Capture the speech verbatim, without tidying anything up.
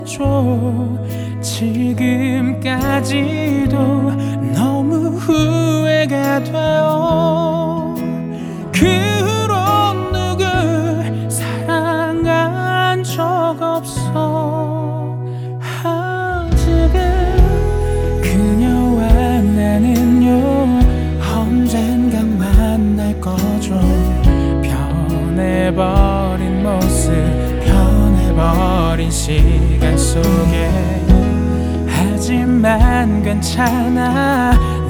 지금까지도 너무 후회가 돼요. 그런 누굴 사랑한 적 없어. 아직은 그녀와 나는요 언젠간 만날 거죠. 변해버린 모습, 변해버린 시간 속에. 하지만 괜찮아,